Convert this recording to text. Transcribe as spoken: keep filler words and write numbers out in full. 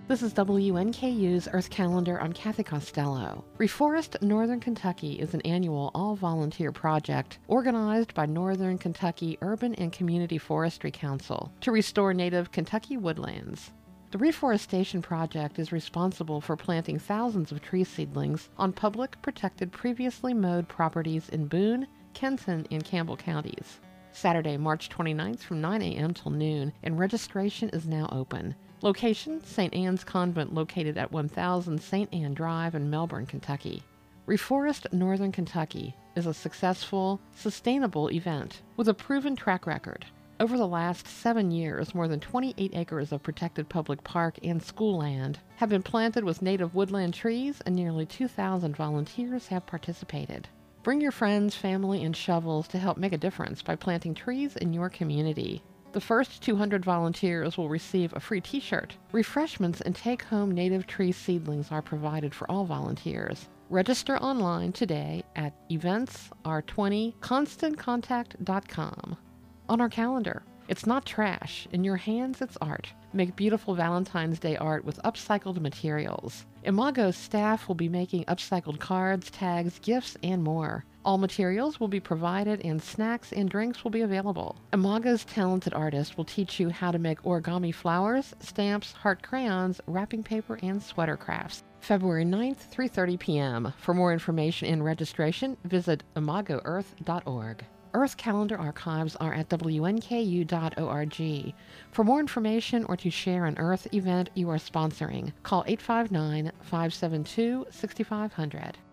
This is W N K U's Earth Calendar. I'm Kathy Costello. Reforest Northern Kentucky is an annual all-volunteer project organized by Northern Kentucky Urban and Community Forestry Council to restore native Kentucky woodlands. The reforestation project is responsible for planting thousands of tree seedlings on public, protected, previously mowed properties in Boone, Kenton, and Campbell counties. Saturday, March twenty-ninth from nine a m till noon, and registration is now open. Location, Saint Anne's Convent, located at one thousand Saint Anne Drive in Melbourne, Kentucky. Reforest Northern Kentucky is a successful, sustainable event with a proven track record. Over the last seven years, more than twenty-eight acres of protected public park and school land have been planted with native woodland trees, and nearly two thousand volunteers have participated. Bring your friends, family, and shovels to help make a difference by planting trees in your community. The first two hundred volunteers will receive a free t-shirt. Refreshments and take-home native tree seedlings are provided for all volunteers. Register online today at events r twenty constant contact dot com. On our calendar, it's not trash. In your hands, it's art. Make beautiful Valentine's Day art with upcycled materials. Imago's staff will be making upcycled cards, tags, gifts, and more. All materials will be provided, and snacks and drinks will be available. Imago's talented artists will teach you how to make origami flowers, stamps, heart crayons, wrapping paper, and sweater crafts. February ninth, three thirty p m For more information and registration, visit imago earth dot org. Earth Calendar archives are at w n k u dot org. For more information or to share an Earth event you are sponsoring, call eight five nine, five seven two, six five zero zero.